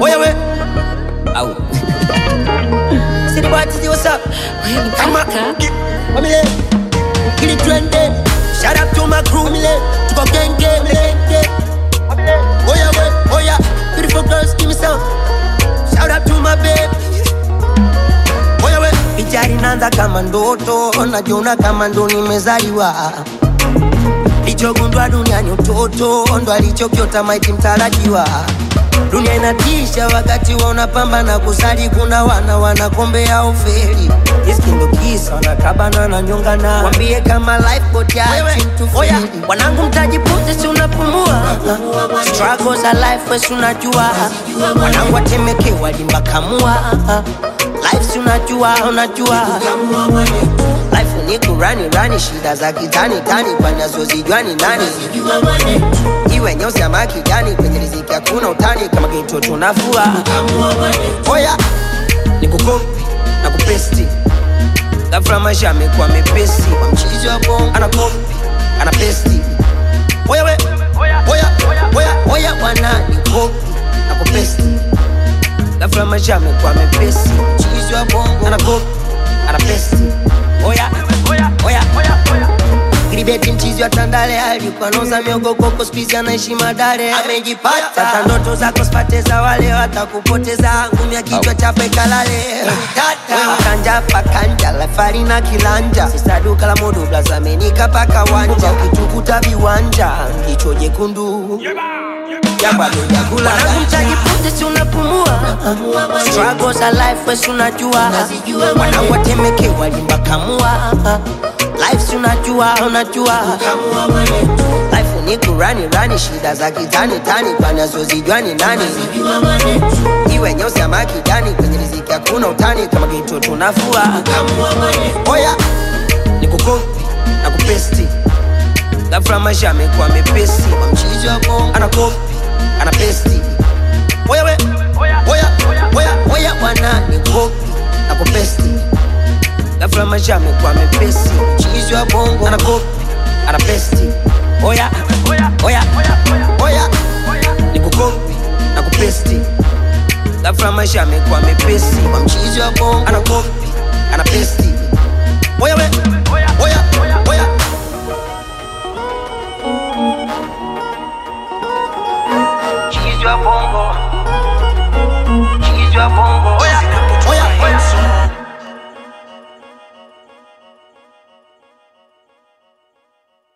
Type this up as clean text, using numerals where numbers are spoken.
Oya we. Au. City boy, see what's up? Come on. Wamile. Kili trended. Shout out to my crew, Wamile. Tuko gang gang, gang. Oya we, oya. Beautiful girls, give me some. Shout out to my babe. Oya we. Pichari nanda kama ndoto, najiona kama ndo nimezaliwa. Lichogundwa duniani utoto, ndo alichokiota maiti mtarajiwa. Dunia inatisha wakati wanapambana kusali, kuna wanakombea ufeli. Iskindo kisa wanakabana na nyongana, wambie kama life boat ya oya, wanangu mtajipunze si unapumua. Struggles are life wesi unajua. Wanangu watemeke walimbakamua. Life si unajua. Life ni kurani shida za kitani kwa nazo zijuani nani. Iwe nyeusi ama kijani kwenye riziki hakuna utani, kama geto tunafua. Oya nikukopi na kupesti, ghafla maisha yamekuwa mepesi. Mchizi wa bongo anakopi anapesti. Oya we, oya bwana nikukopi na kupesti, ghafla maisha yamekuwa mepesi. Mchizi wa bongo anakopi anapesti. Oya Gribeti mchizi wa Tandale, alikuwa noza miogo koko, squeeze anaishi Madare. Amejipata sasa ndoto zako spate za wale watakupoteza, ngumi ya kichwa chape kalale. Wewe kanja pakanja lafari na kilanja, sisa duka la modo blaza menika paka wanja. Ukitukuta viwanja kicho jekundu Yabalo ya kula wanangu mtajipunze si unapumua. Struggles are life wesi unajua. Wanangu watemeke walimbakamua. Life si unajua. Life ni kurani shida za kitani kwa nazo zijuani nani. Iwe nyeusi ama kijani kwenye riziki hakuna utani, kama geto tunafua. Oya nikukopi na kupesti, ghafla maisha yamekuwa mepesi. Mchizi wa bongo anakopi anapesti. Oya we, oya bwana nikukopi na kupesti, ghafla maisha yamekuwa mepesi. Mchizi wa bongo anakopi anapesti. Oya nikukopi na kupesti, ghafla maisha yamekuwa mepesi. Mchizi wa bongo anakopi anapesti. Oya we, oya Mchizi wa bongo